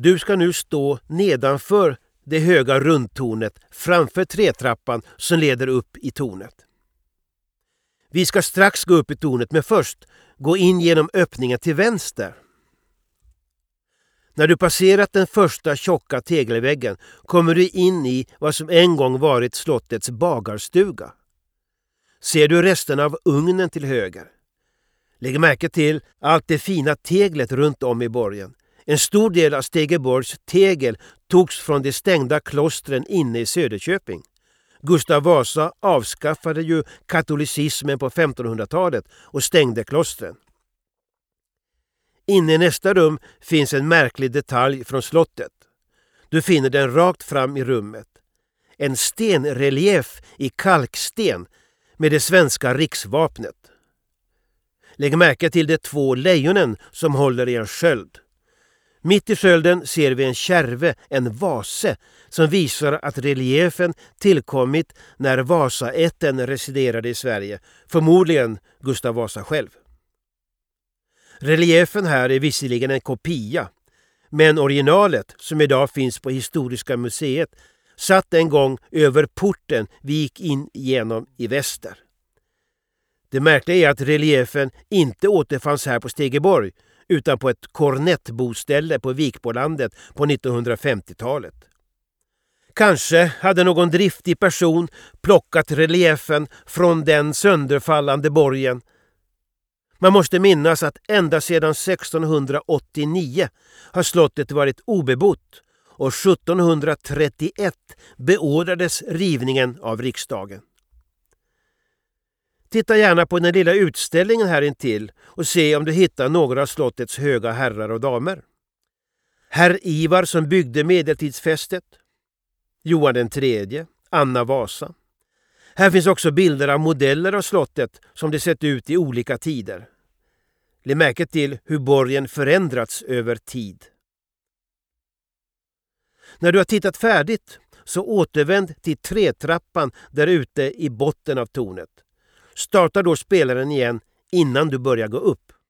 Du ska nu stå nedanför det höga rundtornet framför trätrappan som leder upp i tornet. Vi ska strax gå upp i tornet, men först gå in genom öppningen till vänster. När du passerat den första tjocka tegelväggen kommer du in i vad som en gång varit slottets bagarstuga. Ser du resten av ugnen till höger? Lägg märke till allt det fina teglet runt om i borgen. En stor del av Stegeborgs tegel togs från de stängda klostren inne i Söderköping. Gustav Vasa avskaffade ju katolicismen på 1500-talet och stängde klostren. Inne i nästa rum finns en märklig detalj från slottet. Du finner den rakt fram i rummet. En stenrelief i kalksten med det svenska riksvapnet. Lägg märke till de 2 lejonen som håller i en sköld. Mitt i skölden ser vi en kärve, en vase, som visar att reliefen tillkommit när Vasaätten residerade i Sverige, förmodligen Gustav Vasa själv. Reliefen här är visserligen en kopia, men originalet, som idag finns på Historiska museet, satt en gång över porten vi gick in genom i väster. Det märkliga är att reliefen inte återfanns här på Stegeborg utan på ett kornettboställe på Vikbolandet på 1950-talet. Kanske hade någon driftig person plockat reliefen från den sönderfallande borgen. Man måste minnas att ända sedan 1689 har slottet varit obebott och 1731 beordrades rivningen av riksdagen. Titta gärna på den lilla utställningen här intill och se om du hittar några av slottets höga herrar och damer. Herr Ivar som byggde medeltidsfästet, Johan den tredje, Anna Vasa. Här finns också bilder av modeller av slottet som det sett ut i olika tider. Lägg märke till hur borgen förändrats över tid. När du har tittat färdigt så återvänd till trätrappan där ute i botten av tornet. Starta då spelaren igen innan du börjar gå upp.